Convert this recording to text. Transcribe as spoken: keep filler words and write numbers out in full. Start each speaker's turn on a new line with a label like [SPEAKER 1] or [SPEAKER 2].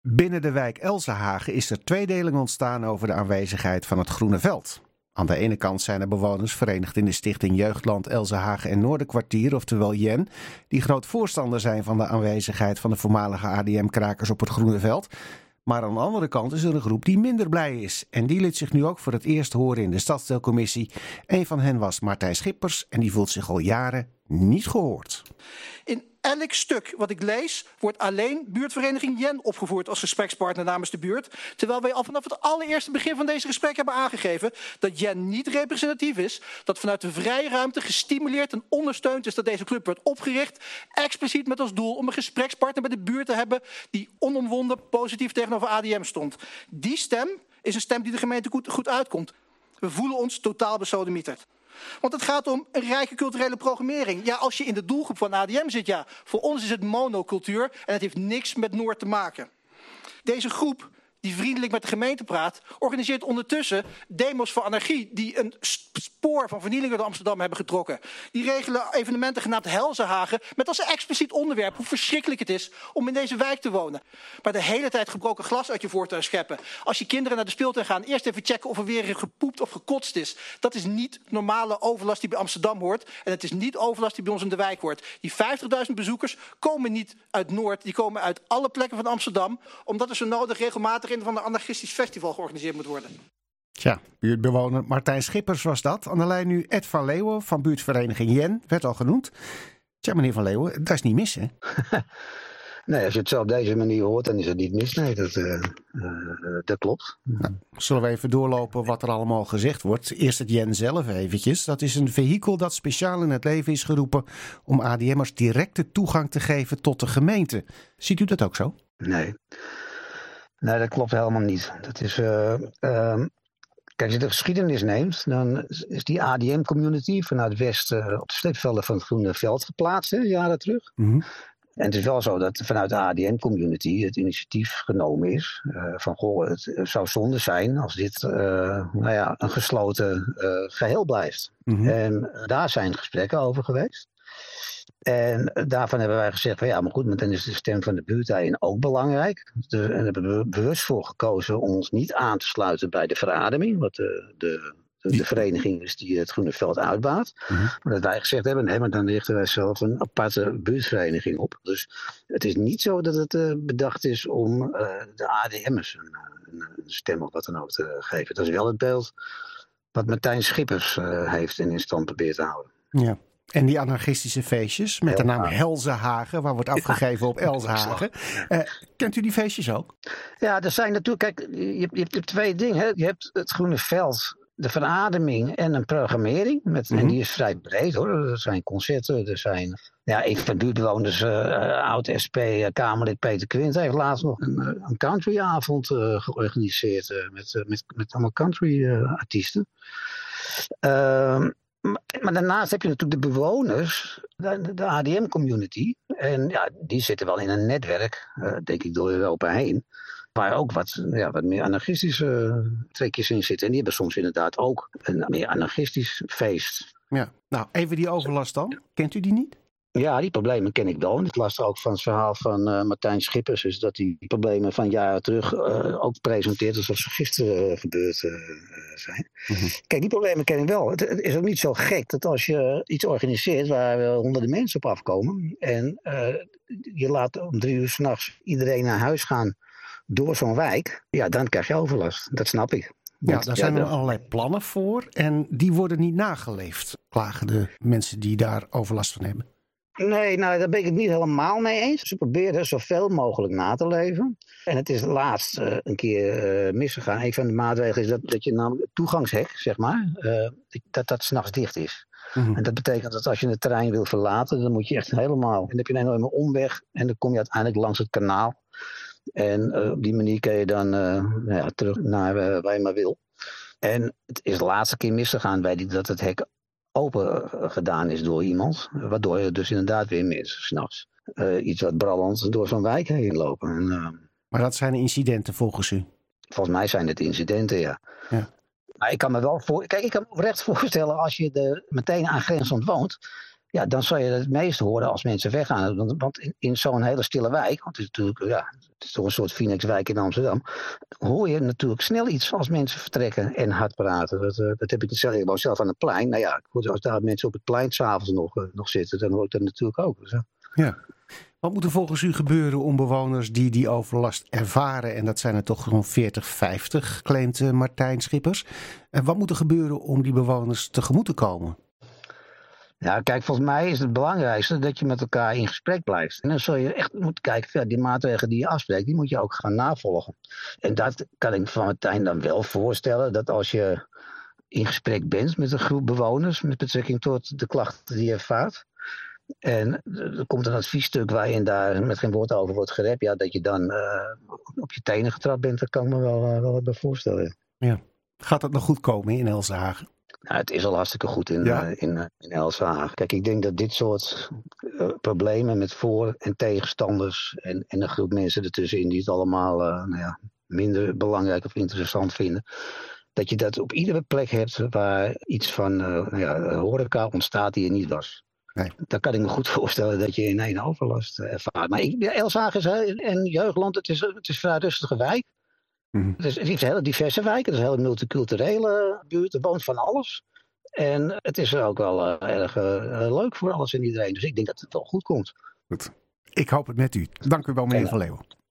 [SPEAKER 1] Binnen de wijk Elsenhagen is er tweedeling ontstaan over de aanwezigheid van het groene veld. Aan de ene kant zijn er bewoners verenigd in de stichting Jeugdland Elsenhagen en Noorderkwartier, oftewel Jen, die groot voorstander zijn van de aanwezigheid van de voormalige A D M-krakers op het groene veld. Maar aan de andere kant is er een groep die minder blij is. En die liet zich nu ook voor het eerst horen in de stadsdeelcommissie. Een van hen was Martijn Schippers en die voelt zich al jaren niet gehoord.
[SPEAKER 2] In elk stuk wat ik lees wordt alleen buurtvereniging Jen opgevoerd als gesprekspartner namens de buurt. Terwijl wij al vanaf het allereerste begin van deze gesprek hebben aangegeven dat Jen niet representatief is. Dat vanuit de vrije ruimte gestimuleerd en ondersteund is dat deze club werd opgericht. Expliciet met als doel om een gesprekspartner bij de buurt te hebben die onomwonden positief tegenover A D M stond. Die stem is een stem die de gemeente goed, goed uitkomt. We voelen ons totaal besodemieterd. Want het gaat om een rijke culturele programmering. Ja, als je in de doelgroep van A D M zit, ja, voor ons is het monocultuur en het heeft niks met Noord te maken. Deze groep, die vriendelijk met de gemeente praat, organiseert ondertussen demos voor anarchie die een spoor van vernielingen door Amsterdam hebben getrokken. Die regelen evenementen genaamd Helzenhagen met als expliciet onderwerp hoe verschrikkelijk het is om in deze wijk te wonen. Maar de hele tijd gebroken glas uit je voortuin scheppen. Als je kinderen naar de speeltuin gaan, eerst even checken of er weer gepoept of gekotst is. Dat is niet normale overlast die bij Amsterdam hoort. En het is niet overlast die bij ons in de wijk hoort. Die vijftigduizend bezoekers komen niet uit Noord, die komen uit alle plekken van Amsterdam, omdat er zo nodig regelmatig van een anarchistisch festival georganiseerd moet worden.
[SPEAKER 1] Tja, buurtbewoner Martijn Schippers was dat. Aan de lijn nu Ed van Leeuwen van buurtvereniging Jen, werd al genoemd. Tja, meneer van Leeuwen, dat is niet mis, hè?
[SPEAKER 3] Nee, als je het zo op deze manier hoort, dan is het niet mis. Nee, dat, uh, uh, dat klopt.
[SPEAKER 1] Nou, zullen we even doorlopen wat er allemaal gezegd wordt? Eerst het Jen zelf eventjes. Dat is een vehikel dat speciaal in het leven is geroepen om A D M'ers directe toegang te geven tot de gemeente. Ziet u dat ook zo?
[SPEAKER 3] Nee. Nee, dat klopt helemaal niet. Dat is, uh, uh, kijk, als je de geschiedenis neemt, dan is die A D M-community vanuit West uh, op de sleepvelden van het Groene Veld geplaatst, hè, jaren terug.
[SPEAKER 1] Mm-hmm.
[SPEAKER 3] En het is wel zo dat vanuit de A D M-community het initiatief genomen is uh, van, goh, het zou zonde zijn als dit uh, nou ja, een gesloten uh, geheel blijft. Mm-hmm. En uh, daar zijn gesprekken over geweest. En daarvan hebben wij gezegd van ja, maar goed, maar dan is de stem van de buurt daarin ook belangrijk. De, en daar hebben we bewust voor gekozen om ons niet aan te sluiten bij de verademing, wat de, de, de, de vereniging is die het Groene Veld uitbaat. Mm-hmm. Maar dat wij gezegd hebben, nee, maar dan richten wij zelf een aparte buurtvereniging op. Dus het is niet zo dat het uh, bedacht is om uh, de A D M'ers een, een, een stem of wat dan ook te geven. Dat is wel het beeld wat Martijn Schippers uh, heeft en in stand probeert te houden.
[SPEAKER 1] Ja. En die anarchistische feestjes met de naam Helzenhagen, waar wordt afgegeven op Elsenhagen. Uh, kent u die feestjes ook?
[SPEAKER 3] Ja, er zijn natuurlijk, kijk, je hebt, je hebt twee dingen. Hè. Je hebt het Groene Veld, de verademing en een programmering. Met, mm-hmm. En die is vrij breed hoor. Er zijn concerten, er zijn... Ja, ik van buurtbewoners, uh, oud-S P-Kamerlid Peter Quint heeft laatst nog een, een countryavond uh, georganiseerd. Uh, met, uh, met, met allemaal country-artiesten. Uh, Maar daarnaast heb je natuurlijk de bewoners, de, de A D M-community. En ja, die zitten wel in een netwerk, uh, denk ik, door Europa heen. Waar ook wat, ja, wat meer anarchistische trekjes in zitten. En die hebben soms inderdaad ook een meer anarchistisch feest.
[SPEAKER 1] Ja, nou even die overlast dan. Kent u die niet?
[SPEAKER 3] Ja, die problemen ken ik wel. En ik las er ook van het verhaal van uh, Martijn Schippers. Dus dat die problemen van jaren terug uh, ook presenteert alsof ze gisteren uh, gebeurd uh, zijn. Mm-hmm. Kijk, die problemen ken ik wel. Het, het is ook niet zo gek dat als je iets organiseert waar uh, honderden mensen op afkomen. En uh, je laat om drie uur 's nachts iedereen naar huis gaan door zo'n wijk. Ja, dan krijg je overlast. Dat snap ik.
[SPEAKER 1] Ja, daar zijn er ja, allerlei plannen voor. En die worden niet nageleefd, klagen de mensen die daar overlast van hebben.
[SPEAKER 3] Nee, nou, daar ben ik het niet helemaal mee eens. Ze proberen zoveel mogelijk na te leven. En het is laatst uh, een keer uh, misgegaan. Een van de maatregelen is dat, dat je namelijk het toegangshek, zeg maar, uh, dat dat 's nachts dicht is. Mm-hmm. En dat betekent dat als je het terrein wil verlaten, dan moet je echt helemaal... En dan heb je een enorme omweg en dan kom je uiteindelijk langs het kanaal. En uh, op die manier kun je dan uh, nou ja, terug naar uh, waar je maar wil. En het is de laatste keer misgegaan, weet ik, dat het hek open gedaan is door iemand. Waardoor je dus inderdaad weer mensen 's nachts uh, iets wat brandend door zo'n wijk heen lopen. En, uh,
[SPEAKER 1] maar dat zijn incidenten volgens u?
[SPEAKER 3] Volgens mij zijn het incidenten, ja.
[SPEAKER 1] ja.
[SPEAKER 3] Maar ik kan me wel voor... Kijk, ik kan me oprecht voorstellen als je er meteen aangrenzend woont. ja, dan zal je het meest horen als mensen weggaan. Want, want in, in zo'n hele stille wijk, want het is natuurlijk, ja, het is toch een soort Phoenixwijk in Amsterdam, hoor je natuurlijk snel iets als mensen vertrekken en hard praten. Dat, uh, dat heb ik zelf, ik woon zelf aan het plein. Nou ja, als daar mensen op het plein s'avonds nog, uh, nog zitten, dan hoor ik dat natuurlijk ook. Dus, uh.
[SPEAKER 1] Ja. Wat moet er volgens u gebeuren om bewoners die die overlast ervaren, en dat zijn er toch rond veertig, vijftig, claimt uh, Martijn Schippers. En wat moet er gebeuren om die bewoners tegemoet te komen?
[SPEAKER 3] Ja, kijk, volgens mij is het belangrijkste dat je met elkaar in gesprek blijft. En dan zul je echt moeten kijken, ja, die maatregelen die je afspreekt, die moet je ook gaan navolgen. En dat kan ik van Martijn dan wel voorstellen, dat als je in gesprek bent met een groep bewoners, met betrekking tot de klachten die je ervaart, en er komt een adviesstuk waarin daar met geen woord over wordt gerept, ja, dat je dan uh, op je tenen getrapt bent, dat kan ik me wel, uh, wel wat bij voorstellen.
[SPEAKER 1] Ja. Gaat dat nog goed komen in Elsenhagen?
[SPEAKER 3] Nou, het is al hartstikke goed in,
[SPEAKER 1] ja?
[SPEAKER 3] uh, in, uh, in Elsenhagen. Kijk, ik denk dat dit soort uh, problemen met voor- en tegenstanders en, en een groep mensen ertussenin die het allemaal uh, nou ja, minder belangrijk of interessant vinden, dat je dat op iedere plek hebt waar iets van uh, nou ja, horeca ontstaat die er niet was. Nee. Dan kan ik me goed voorstellen dat je in één overlast uh, ervaart. Maar ik, ja, Elsenhagen is uh, en Jeugdland, het is, het is een vrij rustige wijk. Mm-hmm. Het, is, het is een hele diverse wijk, het is een hele multiculturele buurt, er woont van alles. En het is ook wel uh, erg uh, leuk voor alles en iedereen. Dus ik denk dat het wel goed komt.
[SPEAKER 1] Goed. Ik hoop het met u. Dank u wel, meneer Van Leeuwen.